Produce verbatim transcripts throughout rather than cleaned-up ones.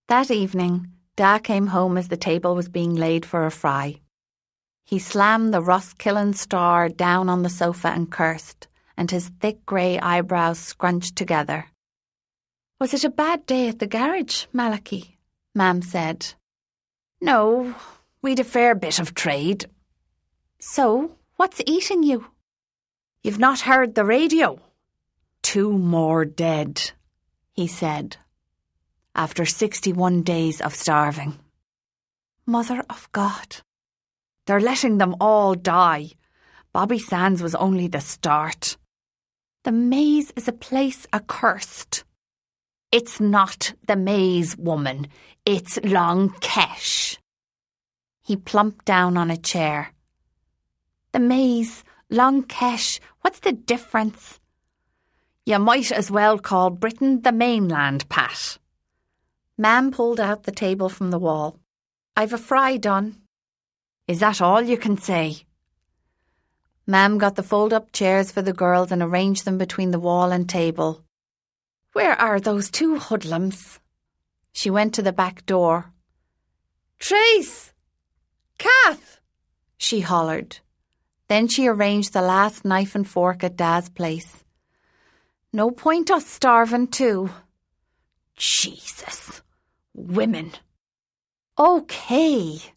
That evening, Da came home as the table was being laid for a fry. He slammed the Roskillen star down on the sofa and cursed, and his thick grey eyebrows scrunched together. "Was it a bad day at the garage, Malachi?" Mam said. "No, we'd a fair bit of trade." "So, what's eating you?" "You've not heard the radio?" "Two more dead," he said, "after sixty-one days of starving." "Mother of God." "They're letting them all die. Bobby Sands was only the start." "The maze is a place accursed." "It's not the maze, woman. It's Long Kesh." He plumped down on a chair. "The maze, Long Kesh, what's the difference?" "You might as well call Britain the mainland, Pat." Mam pulled out the table from the wall. "I've a fry done." "Is that all you can say?" Mam got the fold-up chairs for the girls and arranged them between the wall and table. "Where are those two hoodlums?" She went to the back door. "Trace! Kath!" she hollered. Then she arranged the last knife and fork at Da's place. "No point us starving too." "Jesus! Women!" "Okay."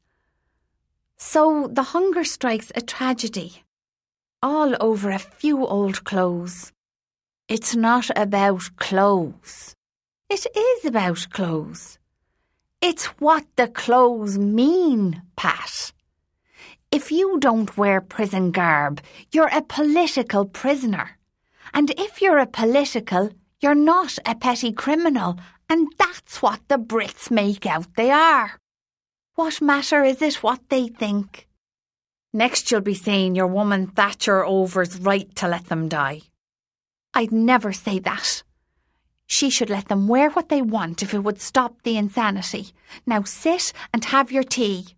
So the hunger strike's a tragedy. All over a few old clothes. It's not about clothes. It is about clothes. It's what the clothes mean, Pat. If you don't wear prison garb, you're a political prisoner. And if you're a political, you're not a petty criminal, and that's what the Brits make out they are. What matter is it what they think? Next you'll be saying your woman Thatcher over's right to let them die. I'd never say that. She should let them wear what they want if it would stop the insanity. Now sit and have your tea.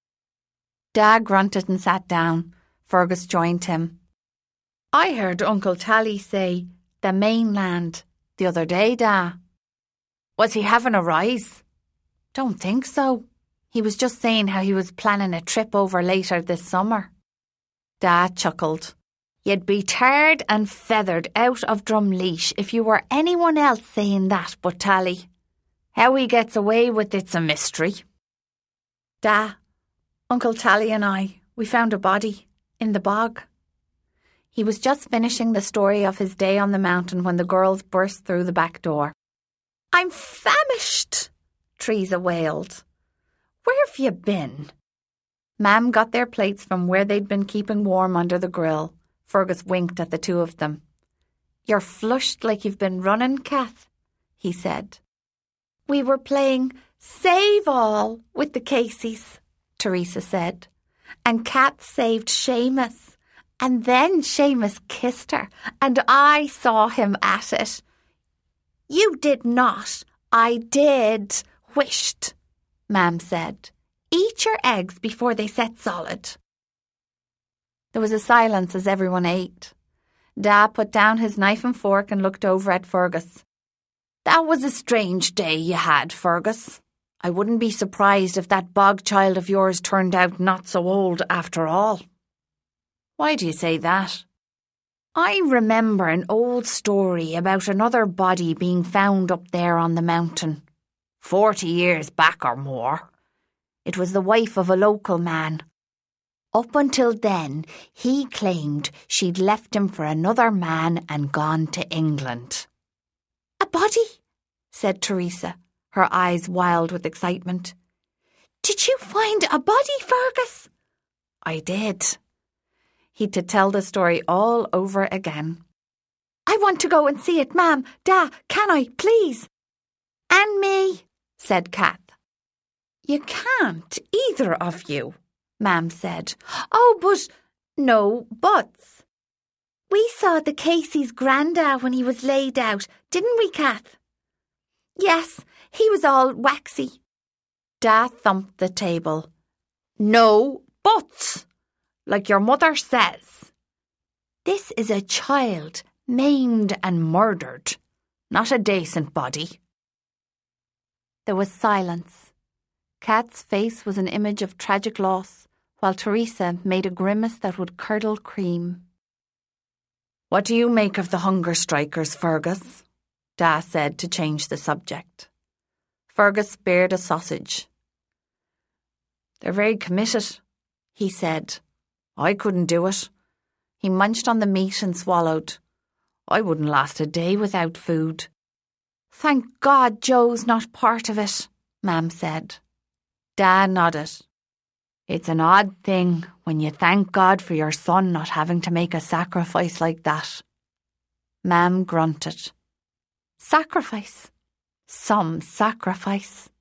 Da grunted and sat down. Fergus joined him. "I heard Uncle Tally say the mainland the other day, Da." "Was he having a rise?" "Don't think so. He was just saying how he was planning a trip over later this summer." Da chuckled. "You'd be tarred and feathered out of Drumleesh if you were anyone else saying that but Tally. How he gets away with it's a mystery." "Da, Uncle Tally and I, we found a body in the bog." He was just finishing the story of his day on the mountain when the girls burst through the back door. "I'm famished," Teresa wailed. "Where have you been?" Mam got their plates from where they'd been keeping warm under the grill. Fergus winked at the two of them. "You're flushed like you've been running, Kath," he said. "We were playing Save All with the Caseys," Teresa said. "And Kath saved Seamus. And then Seamus kissed her, and I saw him at it." "You did not." "I did. Whisht," Mam said. "Eat your eggs before they set solid." There was a silence as everyone ate. Da put down his knife and fork and looked over at Fergus. "That was a strange day you had, Fergus. I wouldn't be surprised if that bog child of yours turned out not so old after all." "Why do you say that?" "I remember an old story about another body being found up there on the mountain. Forty years back or more. It was the wife of a local man. Up until then, he claimed she'd left him for another man and gone to England." "A body?" said Teresa, her eyes wild with excitement. "Did you find a body, Fergus?" "I did." He'd to tell the story all over again. "I want to go and see it, Mam. Da, can I, please?" "And me," said Kath. "You can't, either of you," Mam said. "Oh, but—" "No buts." "We saw the Casey's granda when he was laid out, didn't we, Kath?" "Yes, he was all waxy." Da thumped the table. "No buts, like your mother says. This is a child maimed and murdered, not a decent body." There was silence. Kat's face was an image of tragic loss, while Teresa made a grimace that would curdle cream. "What do you make of the hunger strikers, Fergus?" Da said to change the subject. Fergus speared a sausage. "They're very committed," he said. "I couldn't do it." He munched on the meat and swallowed. "I wouldn't last a day without food." "Thank God Joe's not part of it," Mam said. Da nodded. "It's an odd thing when you thank God for your son not having to make a sacrifice like that." Mam grunted. Sacrifice? Some sacrifice.